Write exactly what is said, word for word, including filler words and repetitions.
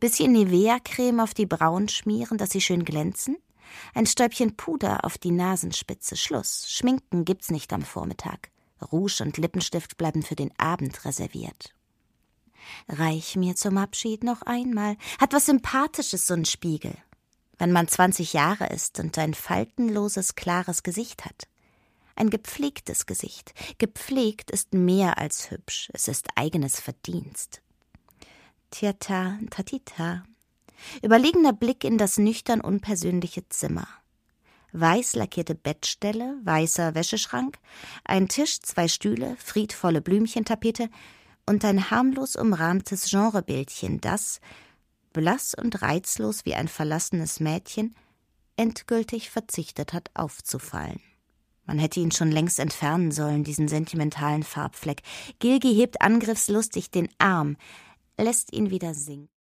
Bisschen Nivea-Creme auf die Brauen schmieren, dass sie schön glänzen. Ein Stäubchen Puder auf die Nasenspitze. Schluss. Schminken gibt's nicht am Vormittag. Rouge und Lippenstift bleiben für den Abend reserviert. Reich mir zum Abschied noch einmal. Hat was Sympathisches, so ein Spiegel. Wenn man zwanzig Jahre ist und ein faltenloses, klares Gesicht hat. Ein gepflegtes Gesicht. Gepflegt ist mehr als hübsch. Es ist eigenes Verdienst. Tjata, tatita. Überlegener Blick in das nüchtern unpersönliche Zimmer. Weiß lackierte Bettstelle, weißer Wäscheschrank, ein Tisch, zwei Stühle, friedvolle Blümchentapete und ein harmlos umrahmtes Genrebildchen, das, blass und reizlos wie ein verlassenes Mädchen, endgültig verzichtet hat aufzufallen. Man hätte ihn schon längst entfernen sollen, diesen sentimentalen Farbfleck. Gilgi hebt angriffslustig den Arm, lässt ihn wieder sinken.